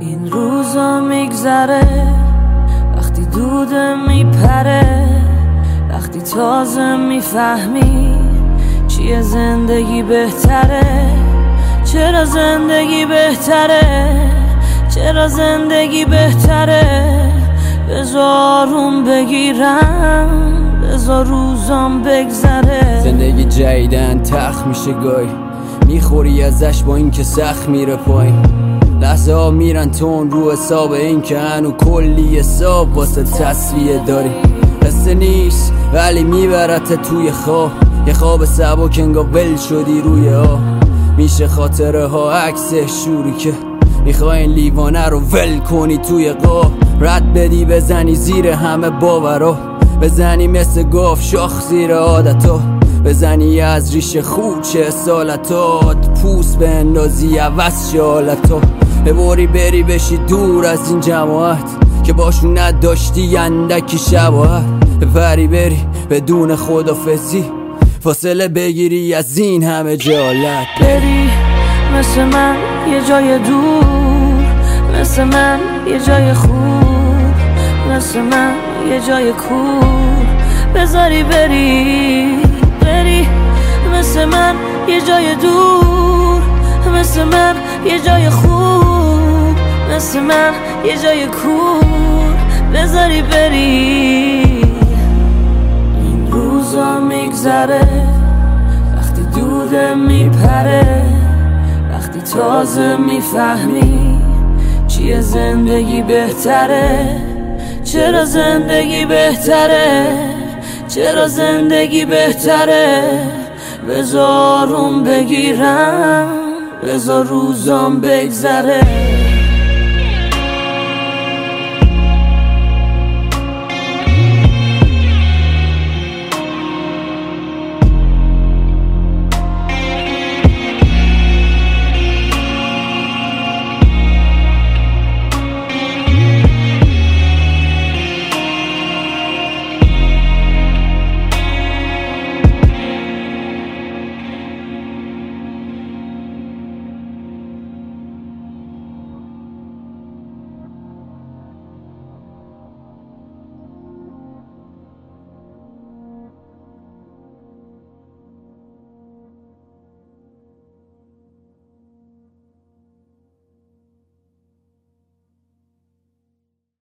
این روزا میگذره وقتی دودم میپره، وقتی تازه میفهمی چیه زندگی بهتره. چرا زندگی بهتره، چرا زندگی بهتره. بذار اون بگیرم، بذار روزام بگذره. زندگی جدیدن تخت میشه گاهی، میخوری ازش با این که سخت میره پایین. لحظه ها میرن تون رو حساب این که هنو کلی حساب واسه تصویه داری. قصه نیست ولی میبرت توی خواب، یه خواب سبک انگار ول شدی روی ها. میشه خاطره ها عکس شوری که میخوای این لیوانه رو ول کنی توی قاب. رد بدی بزنی زیر همه باورا، بزنی مثل گاف شاخ زیر عادتا، بزنی از ریشه خوچه سالتات، پوست به اندازی عوض شالتا. ببری بری بشی دور از این جماعت که باشون نداشتی اندکی شباهت. بپری بری بدون خدافزی، فاصله بگیری از این همه جالت. بری مثل من یه جای دور، مثل من یه جای خوب، مثل من یه جای کور. بذاری بری، بری مثل من یه جای دور، مثل من یه جای خوب، مثل من یه جای کور. بذاری بری. این روزا میگذره وقتی دودم میپره، وقتی تازه میفهمی چیه زندگی بهتره. چرا زندگی بهتره، چرا زندگی بهتره. بذار اون بگیرم، بذار روزام بگذره.